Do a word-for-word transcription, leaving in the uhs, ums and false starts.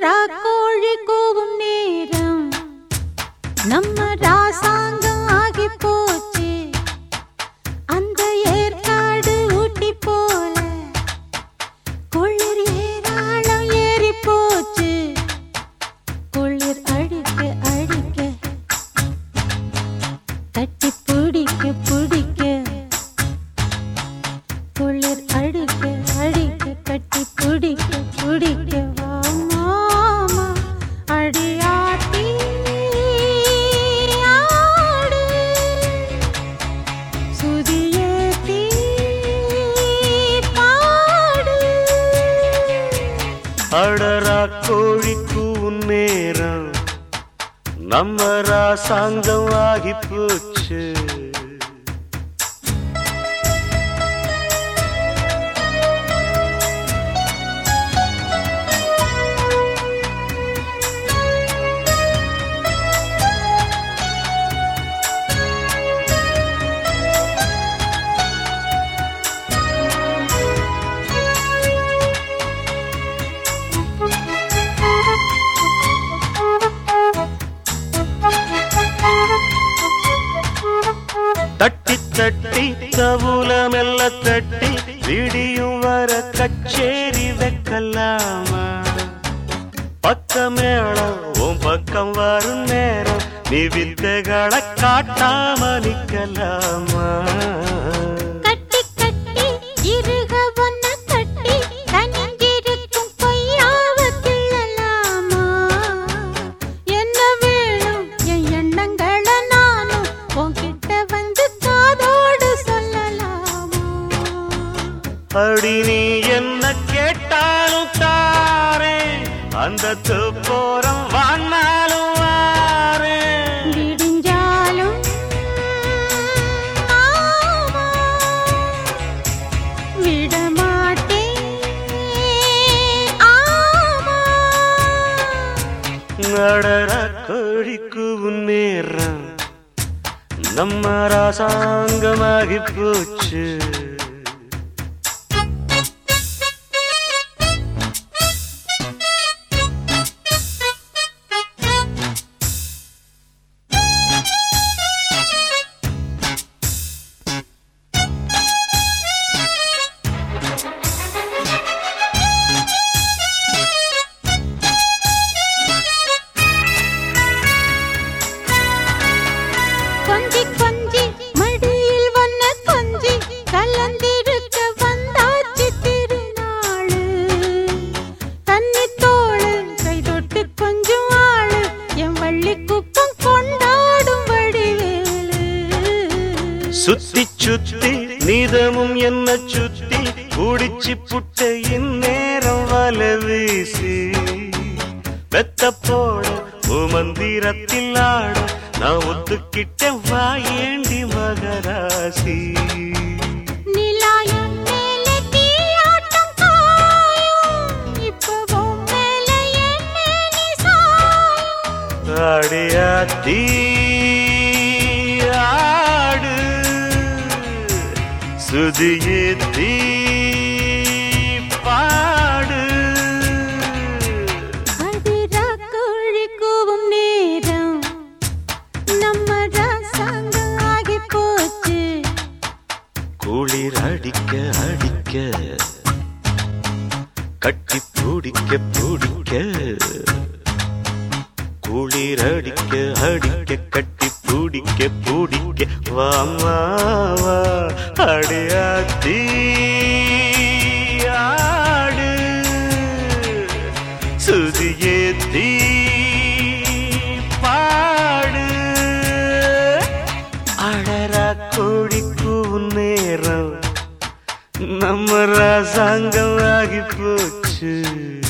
ராக்கோழி கூவும் நேரம் நம்ம ராசாங்கம் ஆகி போச்சு. அந்த ஏற்காடு ஊட்டி போல குளிர் ஏராளம் ஏறி போச்சு. குளிர் அடிக்க அடிக்க கட்டி பிடிக்க பிடிக்க குளிர் அடிக்க அடிக்க கட்டி பிடிக்க பிடிக்க மாமா அடியாத்தி ஆடு சுதியேத்தி பாடு. அடரா கோழி கூவும் நேரம் நம்ம ராசாங்கம் ஆகி போச்சு. தட்டி தட்டி கவுல மெல்ல தட்டி விடியும் வர கச்சேரி வைக்கலாமா? பக்கம் மேளம் உன் பக்கம் வரும் நேரம் நீ வித்தைகளை காட்டாம நிக்கலாமா? கட்டி கட்டி இருக ஒன்ன கட்டி தனிஞ்சிருக்கும் பொய்யாவ கிள்ளலாமா? என்ன வேணும் என் எண்ணங்களை நானும் உன்கிட்ட வந்து காதோடு சொல்லலாமா? அடி நீ என்ன கேட்டாலும் தாரே, அந்த போறம் வானாலும் வாரே. விடிஞ்சாலும் மாமா விடமாட்டேன் ஆமா. அடரா கோழி கூவும் நேரம் நம்ம ராசாங்கமாகி போச்சு. கொஞ்சி கொஞ்சி மடியில் வந்த கொஞ்சி கலந்திருக்க வந்தாச்சு திருநாளு. தண்ணி தோளு கை தொட்டு கொஞ்சம் ஆளு என் வள்ளி குப்பம் கொண்டாடும் வடிவேலு. சுத்தி சுத்தி நீதமும் என்ன சுத்தி குடிச்சு புட்ட இந்நேரம் வல வீசி வெத்த போட மந்திரத்தில் ஆட நான் ஒத்துக்கிட்ட வாயேண்டி மகராசி. நிலாயம் மேலே தீயாட்டம் காயும் இப்பவும் மேலே என்ன நீ சாயும். அடியாத்தி ஆடு சுதியேத்தி பாடு. அடிரா கோழி கூவும் நேரம் நம்ம ராசாங்கம் ஆகி போச்சு. குளிர் அடிக்க அடிக்க கட்டி பிடிக்க பிடிக்க குளிர் அடிக்க அடிக்க கட்டி பிடிக்க பிடிக்க வாமாவா அடியாத்தி ஆடு சுதியேத்தி பாடு. அடரா கோழி கூவும் நேரம் நம்ம ராசாங்கம் ஆகி போச்சு.